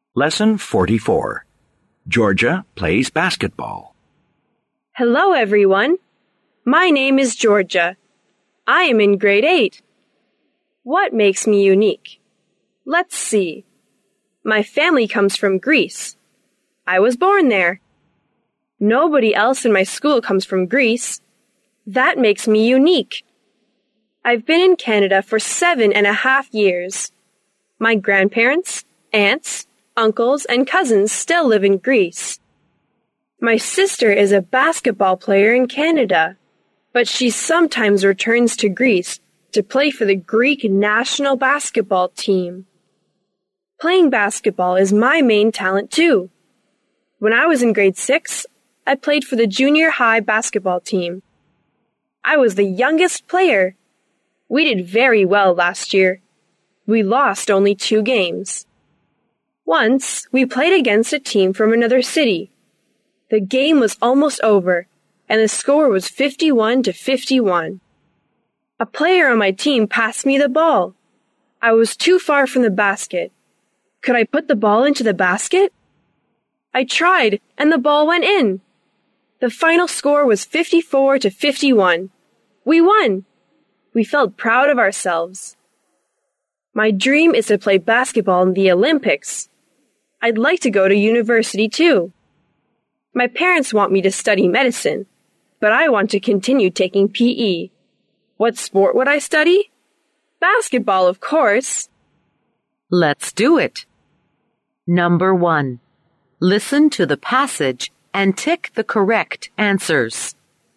Lesson 44. Georgia plays basketball. Hello, everyone. My name is Georgia. I am in grade 8. What makes me unique? Let's see. My family comes from Greece. I was born there. Nobody else in my school comes from Greece. That makes me unique. I've been in Canada for 7.5 years. My grandparents, aunts, uncles, and cousins still live in Greece. My sister is a basketball player in Canada, but she sometimes returns to Greece to play for the Greek national basketball team. Playing basketball is my main talent too. When I was in grade 6, I played for the junior high basketball team. I was the youngest player. We did very well last year. We lost only 2 games. Once, we played against a team from another city. The game was almost over, and the score was 51-51. A player on my team passed me the ball. I was too far from the basket. Could I put the ball into the basket? I tried, and the ball went in. The final score was 54-51. We won! We felt proud of ourselves. My dream is to play basketball in the Olympics. I'd like to go to university too. My parents want me to study medicine, but I want to continue taking PE. What sport would I study? Basketball, of course. Let's do it. Number 1. Listen to the passage and tick the correct answers.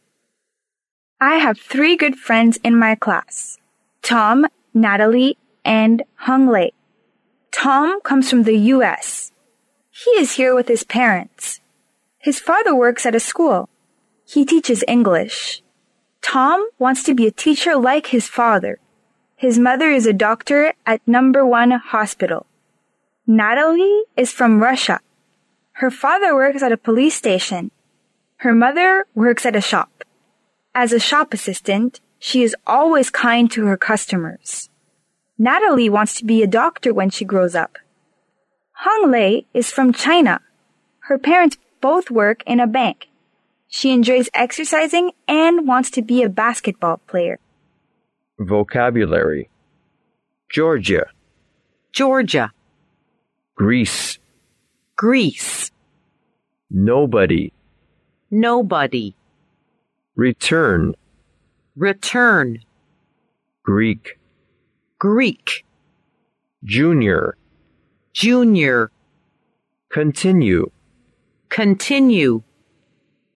I have 3 good friends in my class: Tom, Natalie, and Hung Lei. Tom comes from the U.S. He is here with his parents. His father works at a school. He teaches English. Tom wants to be a teacher like his father. His mother is a doctor at number 1 hospital. Natalie is from Russia. Her father works at a police station. Her mother works at a shop. As a shop assistant, she is always kind to her customers. Natalie wants to be a doctor when she grows up. Hung Lei is from China. Her parents both work in a bank. She enjoys exercising and wants to be a basketball player. Vocabulary: Georgia, Georgia, Greece, Greece, nobody, nobody, return, return, Greek, Greek, junior, junior, continue, continue,